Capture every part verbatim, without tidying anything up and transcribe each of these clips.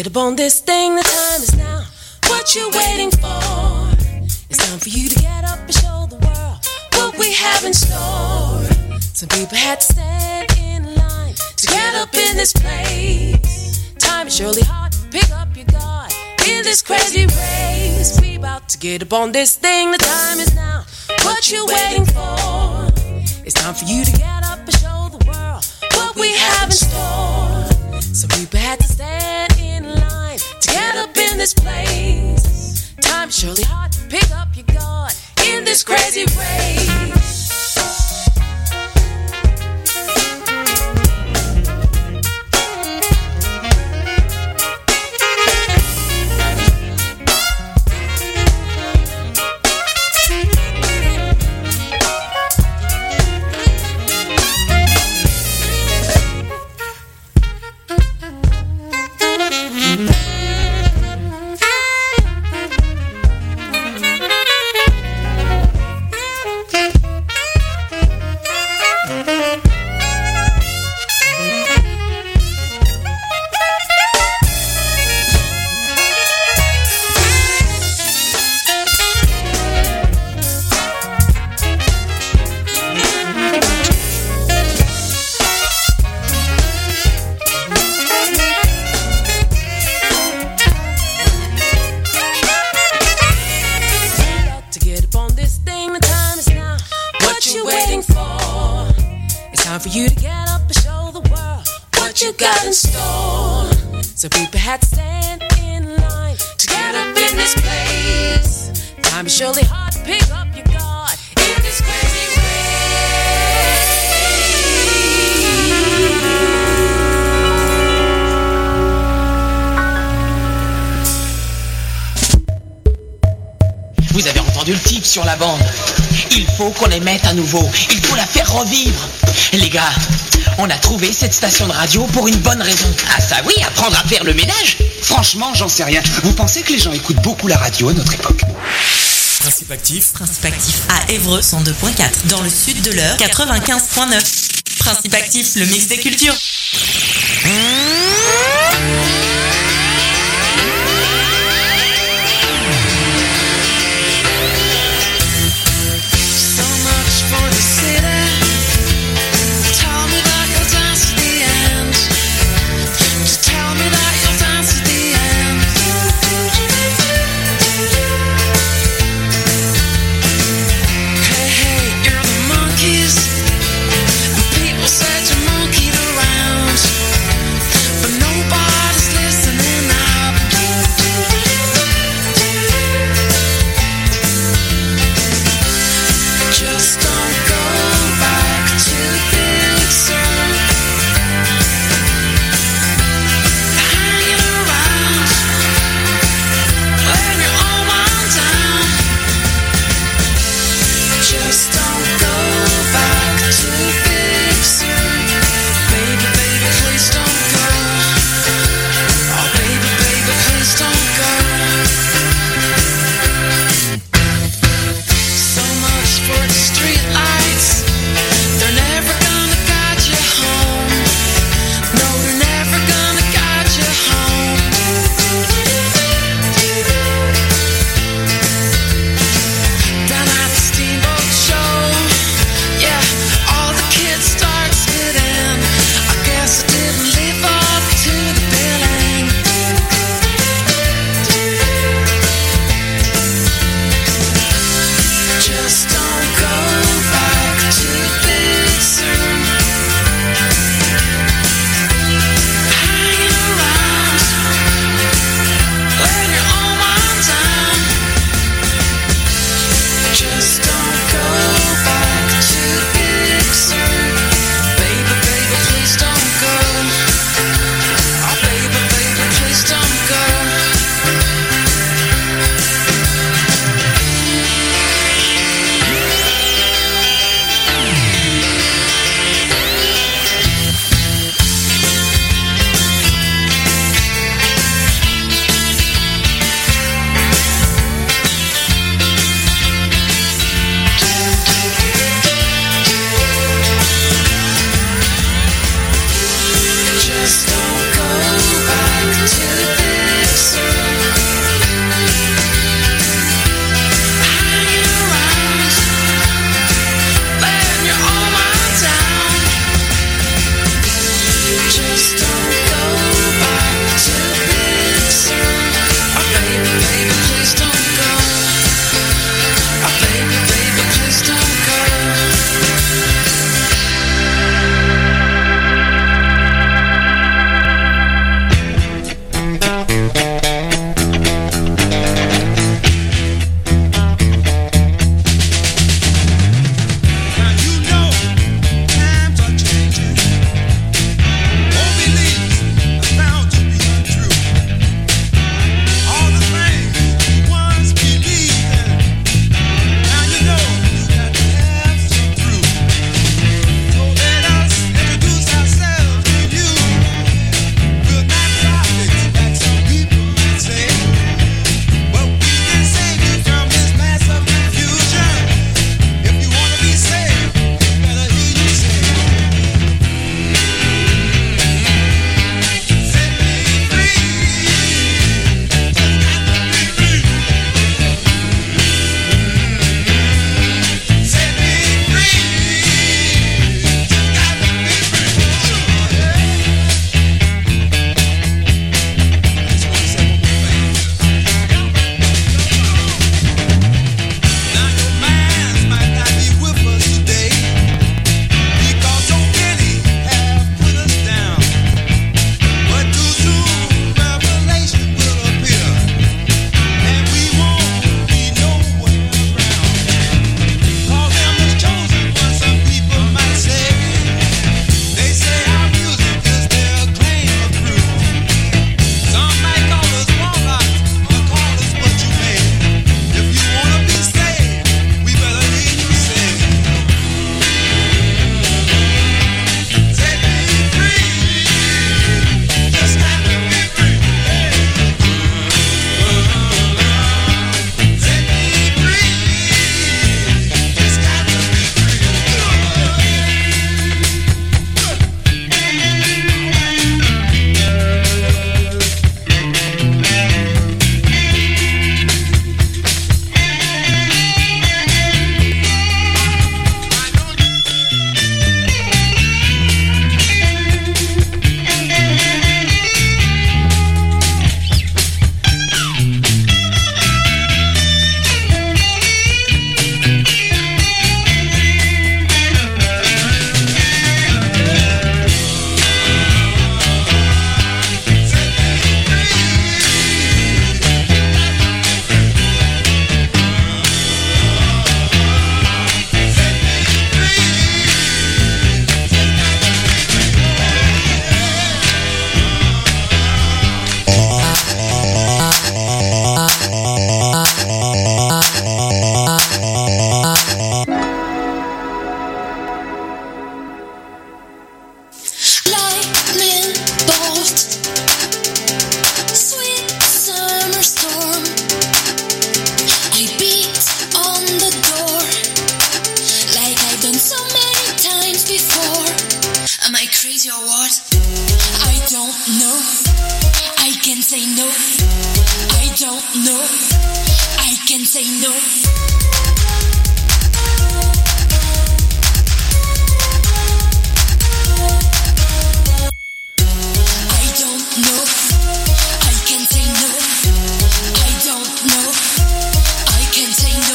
get up on this thing, the time is now. What you waiting for? It's time for you to get up and show the world what we have in store. Some people had to stand in line to get up in this place. Time is surely hard, pick up your guard in this crazy race. We about to get up on this thing, the time is now. What you waiting for? It's time for you to get up and show the world what we have in store. Some people had to stand in line to get up in this place. Time is surely hard, pick up your guard in this crazy race. So people had to stand in line to get up in this place. Time is surely hard to pick up your guard in this crazy way. Vous avez entendu le type sur la bande. Il faut qu'on les mette à nouveau. Il faut la faire revivre. Les gars, on a trouvé cette station de radio pour une bonne raison. Ah ça oui, apprendre à faire le ménage. Franchement, j'en sais rien. Vous pensez que les gens écoutent beaucoup la radio à notre époque? Principe actif. Principe actif à Évreux cent deux point quatre. Dans le sud de l'Eure quatre-vingt-quinze point neuf. Principe actif, le mix des cultures. People said you monkeyed around, but nobody's Am I crazy or what? I don't know. I can say no. I don't know. I can say no. I don't know. I can say no. I don't know. I can say no.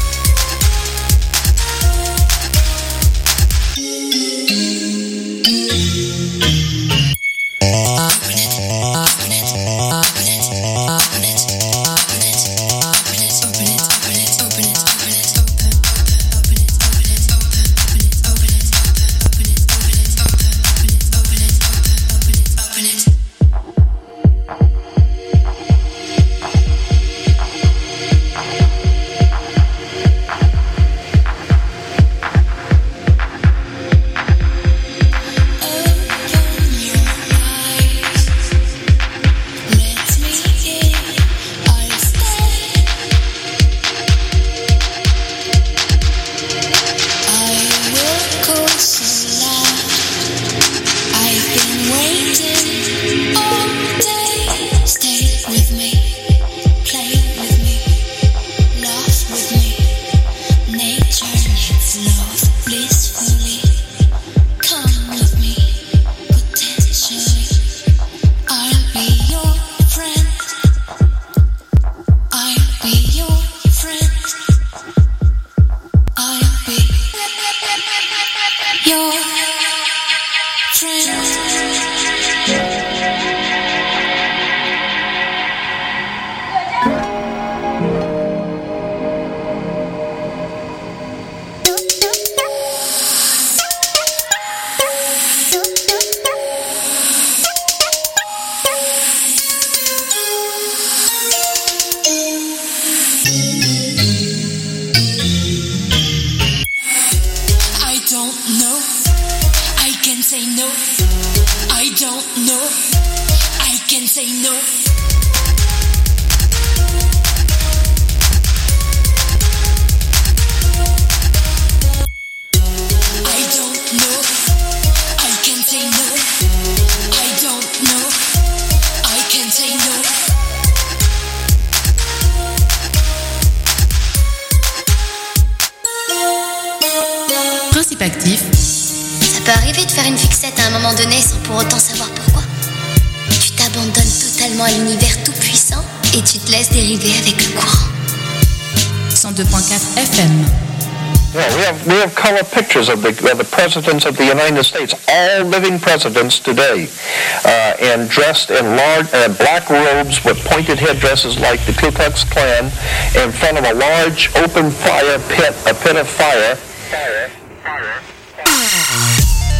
Pictures of the, of the presidents of the United States, all living presidents today, uh, and dressed in large uh, black robes with pointed headdresses like the Ku Klux Klan, in front of a large open fire pit, a pit of fire. Fire, fire, fire.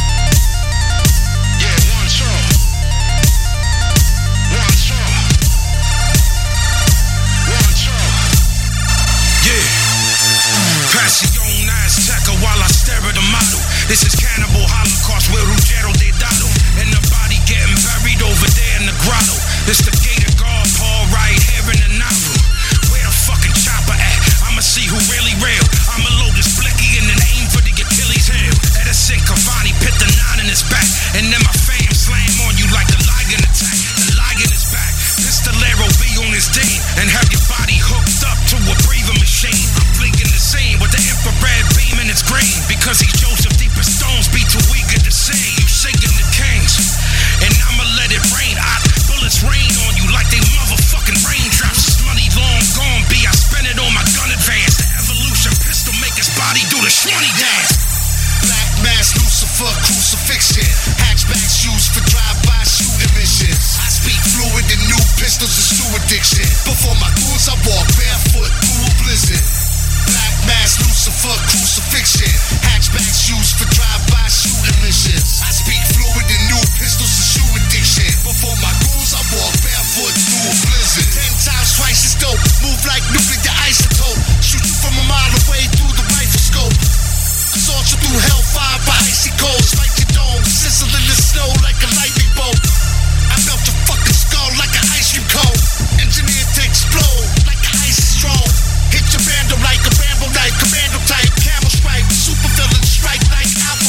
This is Cannibal Holocaust with Ruggero Deodato, and the body getting buried over there in the grotto. This the Gator Guard Paul right here in the novel. Where the fucking chopper at? I'ma see who really real. I'ma load this blicky and then aim for the Achilles heel. Edison Cavani put the nine in his back, and then my fam slam on you like a lion attack. The lion is back. Pistolero be on his dame and have your body hooked up to a breathing machine. I'm blinking the same with the infrared beam in its grain because he's Joseph D. Stones be too eager to say you shaking the kings, and I'ma let it rain. I bullets rain on you like they motherfucking raindrops. Money long gone, B. I spend it on my gun advance. The evolution pistol make his body do the shmoney dance. Black mask, Lucifer, crucifixion. Hatchbacks used for drive-by shooting missions. I speak fluid and new pistols and stew addiction. Before my goons, I walk barefoot through a blizzard. Black mask, Lucifer, crucifixion. Hatchbacks used for drive-by shooting missions. I speak fluid and new pistols and shoe addiction. Before my goons, I walk barefoot through a blizzard. Ten times twice as dope. Move like nuclear isotope. Shoot you from a mile away through the rifle scope. Assault you through hellfire by icy cold. Spike your dome, sizzle in the snow like a lightning bolt. I melt your fucking skull like an ice cream cone. Engineered to explode like an ice strong. Hit your bando like a Rambo knife, commando type, camel stripe, super villain strike like Al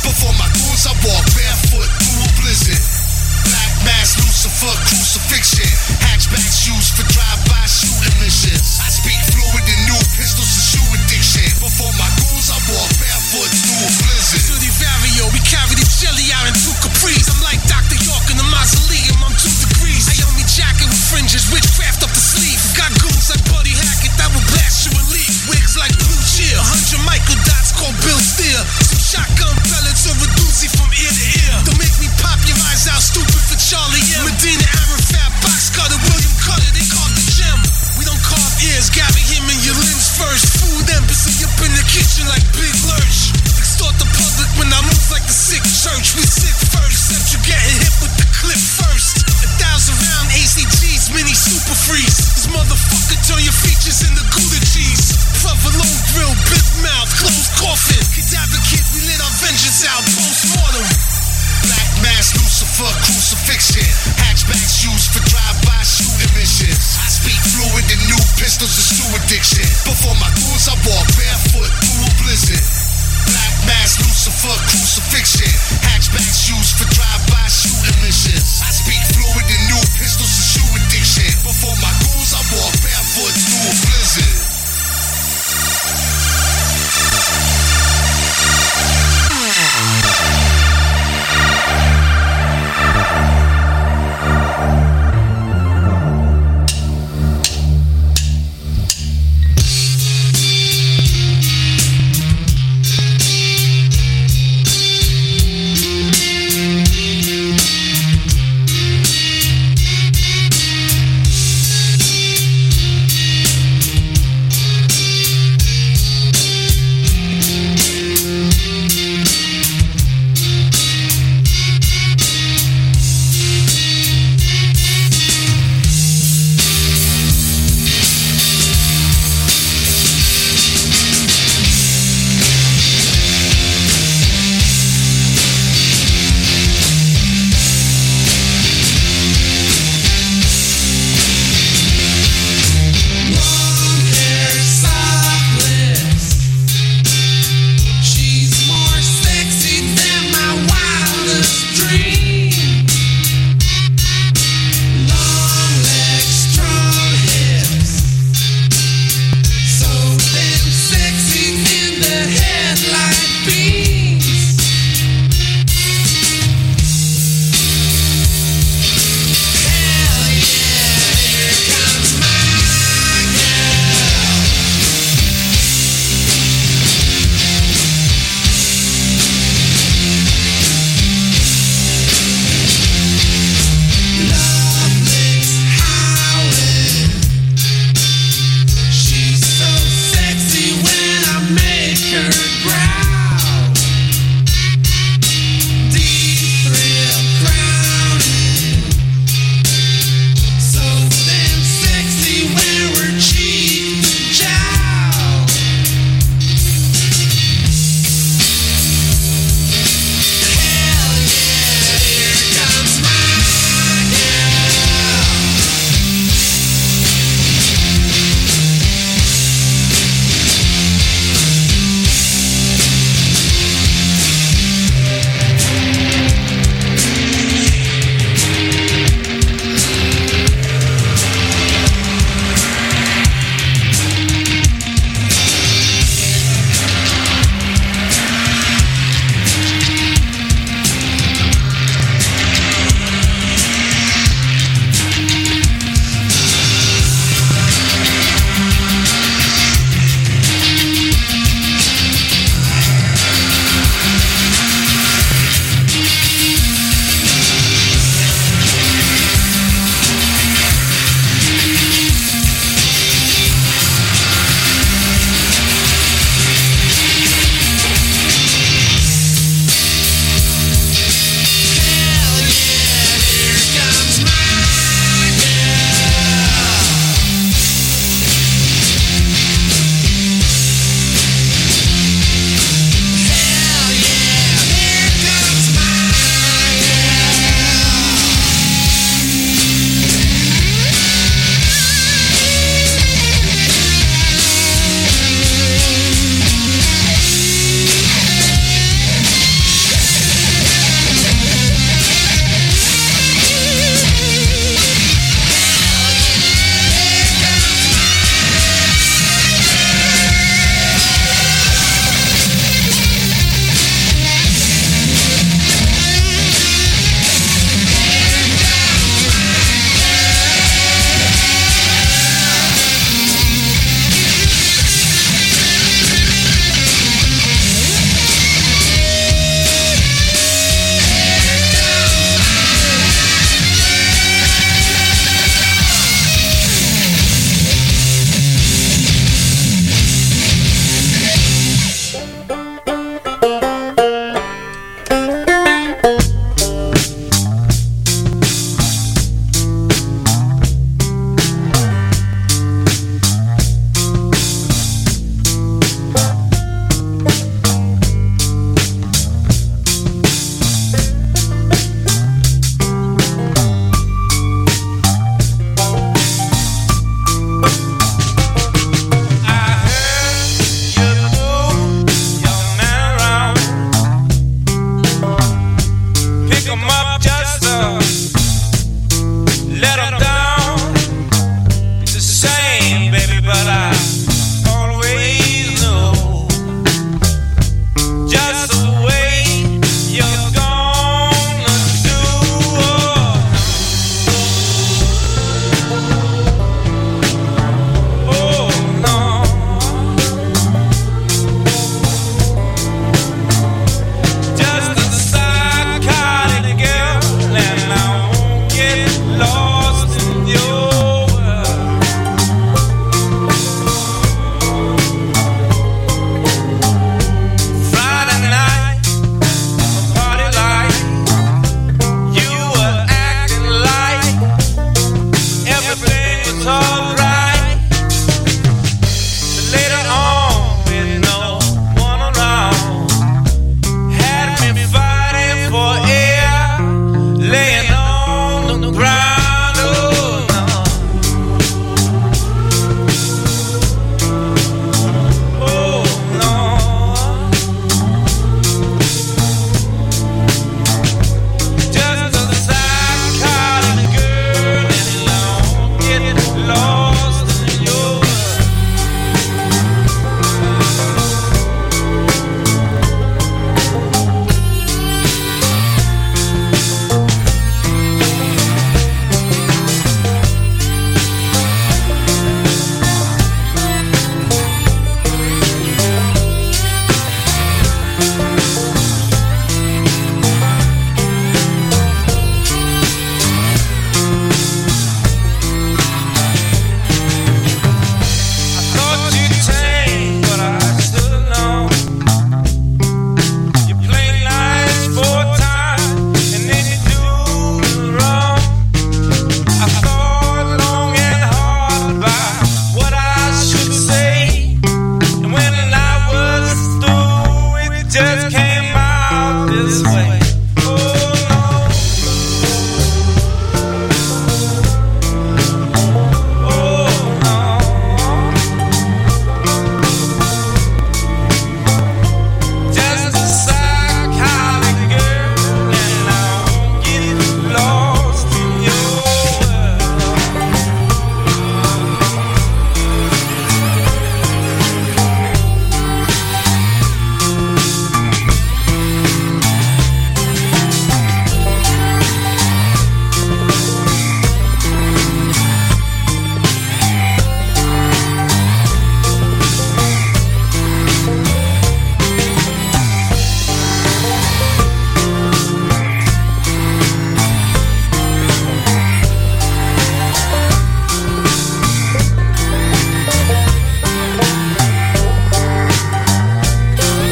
Before my goons, I walk barefoot through a blizzard. Black mass, Lucifer, crucifixion. Hatchbacks used for drive